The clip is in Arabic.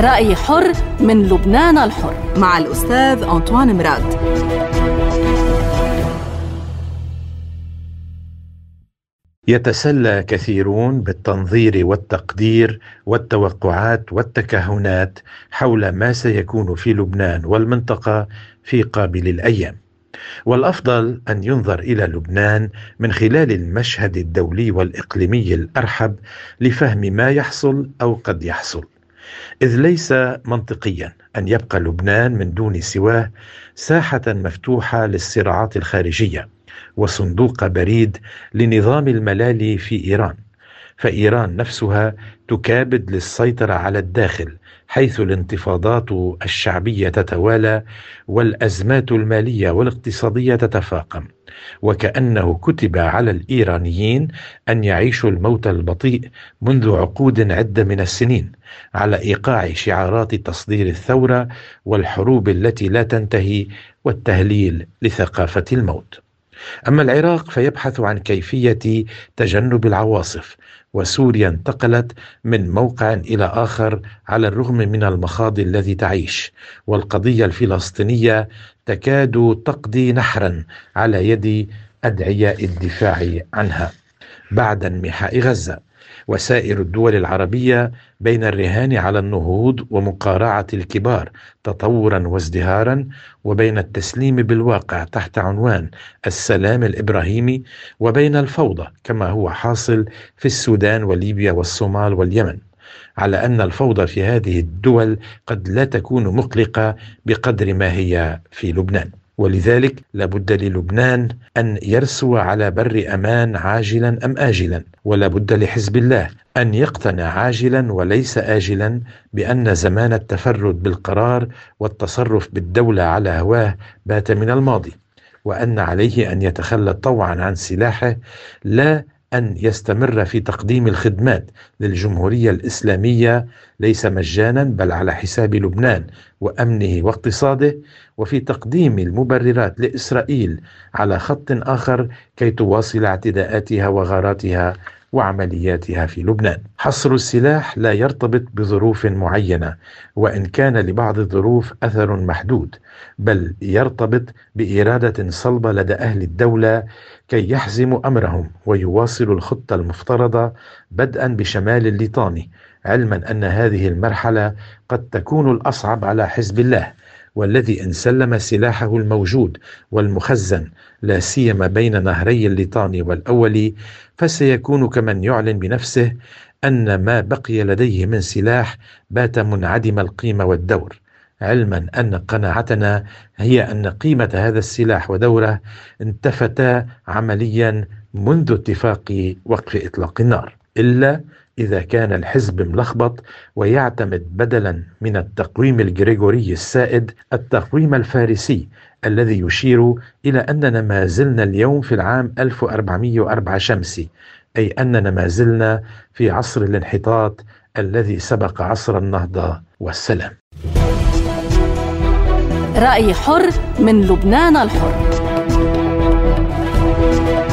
رأي حر من لبنان الحر مع الأستاذ أنطوان مراد. يتسلى كثيرون بالتنظير والتقدير والتوقعات والتكهنات حول ما سيكون في لبنان والمنطقة في قابل الأيام، والأفضل أن ينظر إلى لبنان من خلال المشهد الدولي والإقليمي الأرحب لفهم ما يحصل أو قد يحصل، إذ ليس منطقيا أن يبقى لبنان من دون سواه ساحة مفتوحة للصراعات الخارجية وصندوق بريد لنظام الملالي في إيران، فإيران نفسها تكابد للسيطرة على الداخل، حيث الانتفاضات الشعبية تتوالى والأزمات المالية والاقتصادية تتفاقم، وكأنه كتب على الإيرانيين أن يعيشوا الموت البطيء منذ عقود عدة من السنين على إيقاع شعارات تصدير الثورة والحروب التي لا تنتهي والتهليل لثقافة الموت. أما العراق فيبحث عن كيفية تجنب العواصف، وسوريا انتقلت من موقع إلى آخر على الرغم من المخاض الذي تعيش، والقضية الفلسطينية تكاد تقضي نحرا على يد أدعياء الدفاع عنها بعد انمحاء غزة. وسائر الدول العربية بين الرهان على النهوض ومقارعة الكبار تطورا وازدهارا، وبين التسليم بالواقع تحت عنوان السلام الإبراهيمي، وبين الفوضى كما هو حاصل في السودان وليبيا والصومال واليمن، على أن الفوضى في هذه الدول قد لا تكون مقلقة بقدر ما هي في لبنان. ولذلك لابد للبنان أن يرسو على بر أمان عاجلا أم آجلا، ولا بد لحزب الله أن يقتنع عاجلا وليس آجلا بأن زمان التفرد بالقرار والتصرف بالدولة على هواه بات من الماضي، وأن عليه أن يتخلى طوعا عن سلاحه، لا أن يستمر في تقديم الخدمات للجمهورية الإسلامية ليس مجانا بل على حساب لبنان وأمنه واقتصاده، وفي تقديم المبررات لإسرائيل على خط آخر كي تواصل اعتداءاتها وغاراتها وعملياتها في لبنان. حصر السلاح لا يرتبط بظروف معينة، وإن كان لبعض الظروف أثر محدود، بل يرتبط بإرادة صلبة لدى أهل الدولة كي يحزموا أمرهم ويواصلوا الخطة المفترضة بدءا بشمال الليطاني، علما أن هذه المرحلة قد تكون الأصعب على حزب الله، والذي إن سلم سلاحه الموجود والمخزن لا سيما بين نهري الليطاني والأولي، فسيكون كمن يعلن بنفسه أن ما بقي لديه من سلاح بات منعدم القيمة والدور، علما أن قناعتنا هي أن قيمة هذا السلاح ودوره انتفتا عمليا منذ اتفاق وقف إطلاق النار، إلا إذا كان الحزب ملخبط ويعتمد بدلا من التقويم الجريجوري السائد التقويم الفارسي الذي يشير إلى أننا ما زلنا اليوم في العام 1404 شمسي، أي أننا ما زلنا في عصر الانحطاط الذي سبق عصر النهضة والسلام. رأي حر من لبنان الحر.